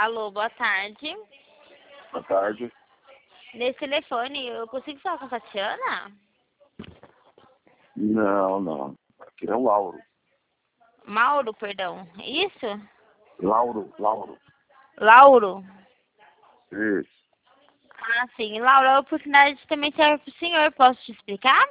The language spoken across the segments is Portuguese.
Alô, boa tarde. Boa tarde. Nesse telefone, eu consigo falar com a Tatiana? Não. Aqui é o Lauro. Mauro, perdão. Isso? Lauro. Lauro? Isso. Ah, sim. Lauro, a oportunidade também serve para o senhor. Posso te explicar?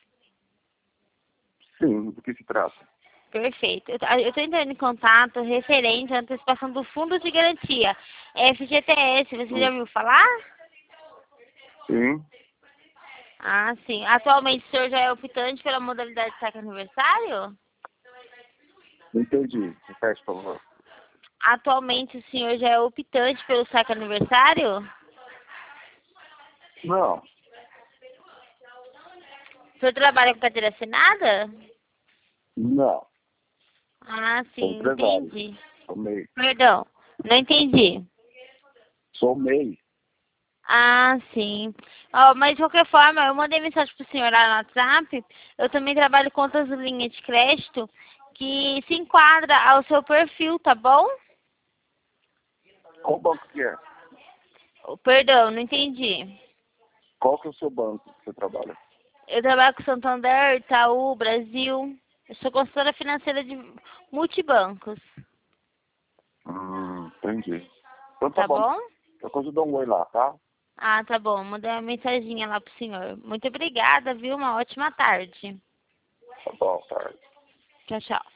Sim, do que se trata? Perfeito. Eu estou entrando em contato referente à antecipação do Fundo de Garantia, FGTS. Você já ouviu falar? Sim. Ah, sim. Atualmente o senhor já é optante pela modalidade saque aniversário? Entendi. Repete, por favor. Atualmente o senhor já é optante pelo saque aniversário? Não. O senhor trabalha com carteira assinada? Não. Ah, Sou sim, empresário. entendi. Sou MEI. Perdão, não entendi. Sou MEI. Ah, sim. Ó, mas de qualquer forma, eu mandei mensagem pro senhor lá no WhatsApp. Eu também trabalho com outras linhas de crédito que se enquadra ao seu perfil, tá bom? Qual banco que é? Oh, perdão, não entendi. Qual que é o seu banco que você trabalha? Eu trabalho com Santander, Itaú, Brasil. Eu sou consultora financeira de multibancos, Entendi. Então tá tá bom. bom? Qualquer coisa eu dou um oi lá, tá? Ah, tá bom. Mandei uma mensaginha lá pro senhor. Muito obrigada, viu? Uma ótima tarde. Tá bom, tarde. Tchau, tchau.